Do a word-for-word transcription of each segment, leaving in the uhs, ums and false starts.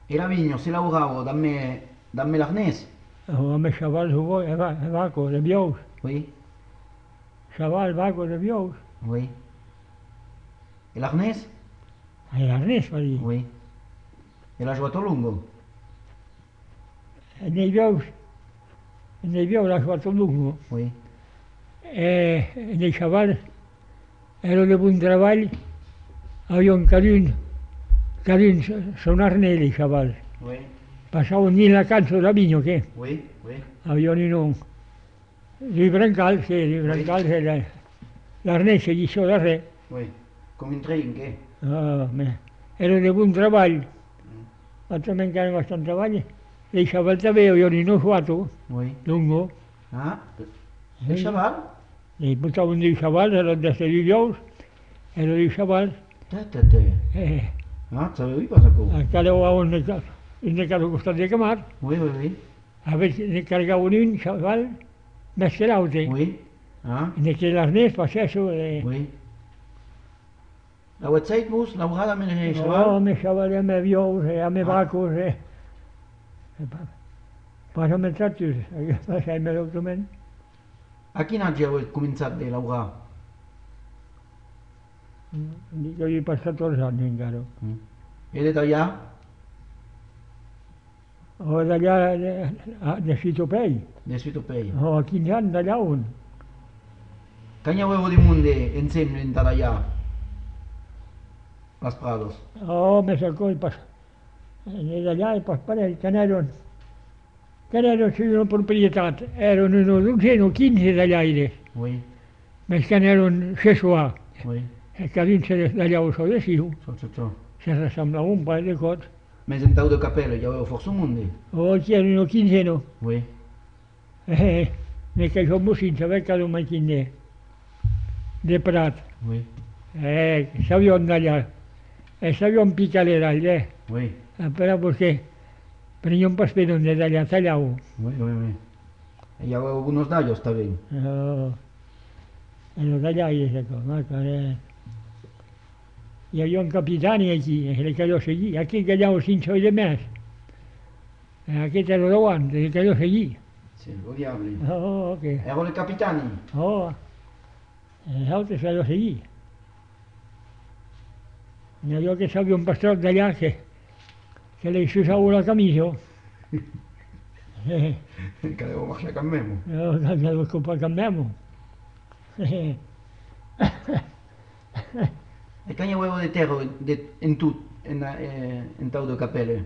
Era vigno, se lavoravo, dammi, dammi l'arnès. Oh, mais chaval, je vois, elle va, elle va quoi, de bios. Oui, Chaval, va quoi, de bios. oui. E l'arnès? Elle a rien, pas dit. Oui. E l'ha giocato a lungo? Elle n'est bios, elle n'est bios, la soit au lungo. Oui, Et les chaval, ero de bon treball, havien cadun, cadun son arnès, les chaval. oui, Passaven ni la cançó de vinyo, què? oui, oui, Havien un, li brancal, sí, li brancal, era l'arnès, se lliçó de res. oui. Come in train, che? Ah, me- era de bon treball. Mm. Altre encara bastant treball. Les chaval també havien un suato, Oui. lungo. Ah, e il chaval? Li portaven dei chaval, eren de ser dijous, eren dei chaval. Te, te, te. Eh, Ah, sapevi cosa co? encara ho havien de cada costat de camar. Oui, oui, oui. A veces ne cargaven un chaval més que l'altre. Oui. Ah, Ne que l'arnès passava això. Eh, oui. La website vos, lavorada me il oh, chaval? me chaval, a me vious, eh, a me Ah. vacos, eh. Passa'm els tractos, passa'm el document. A quin any ja heu començat de laborar? Dic, jo hi he passat catorze anys encara. Mm. E de d'allà? O d'allà, de, de Fitopell. De Svitopei. O a quinze anys d'allà on. Cagna avevo di munde insieme in d'allà? Las Prados. Oh, me sacó el pas. D'allà el pas parell, que n'eren, que n'eren si una propietat, eren una dotzena o quinze d'allà aires. Oui, Més que n'eren xesuà. oui. Cada un d'allà ho sabéssiu. Ciò, ciò, ciò. Se ressemblava un parell de cots. Mais in tau de capella, ja avevo forse un munde. O aquí eren una quinzena. Oui. Eh, ne que jo sin saber cada un maquiner. De Prat. Oui, Eh, sabíem d'allà. Eh, sabíem picalera allà. oui, Però perché prendíem pas per on d'allà tallavo. oui, oui, oui. E ja avevo unos dallos también. Oh, en d'allà i esa cosa. Eh. Hi havia un capitani aquí, el que jo seguia. Aquí que allà cinc anys de més. Eh, Aquest era davant, el que jo seguia. Sì, lo diavoli. Oh, que... Erano i capitani. Oh, els altres que jo seguia. I allò que sabia un pastor d'allà que, que li s'usava la camisa. Eh, Che avevo marciato a memo. no, que que que canviamo. Eh, E cagna avevo di terra de, in tut, in, eh, in tau de capelle.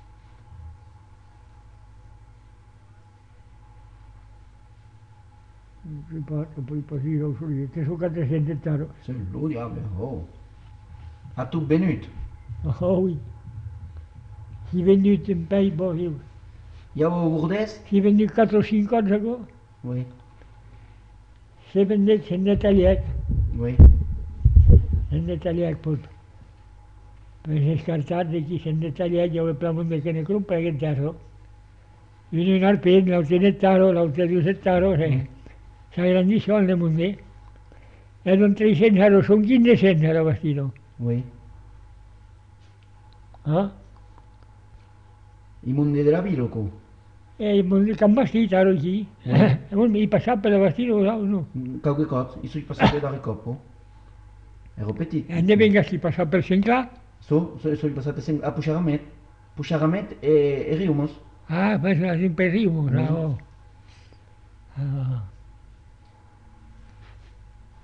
si pot, poi così lo so io, che sono quattrocento ettari. Sì, lo diavolo. Oh. A tu benut. Oh oui. Si venuto un paio, bon, io- Ja avevo burdes? si venuto quatre o cinc anys ago, Oui, se vendet, se netaliat, oui. se netaliat pot. Per descartat d'aquí, se netaliat, jo ho plamun de que ne compra aquest tarro. Viene un arpent, l'altre net tarro, l'altre due tarro, eh. Sa grandissima al munde. Erano trecento euro, sono quindici era vestito. Oui. Ah? I mondi della Viloco. E il vestito ero lì. E mi passava per il vestito, no? Qualche cosa, i suoi passati da ricoppo. Ero petit. E ne venga si passava per Sinclair. So, so, sono passati sem- a Puxaramet. Puxaramet e, e Riumos. Ah, pues la impedimos, Mm. no. Ah.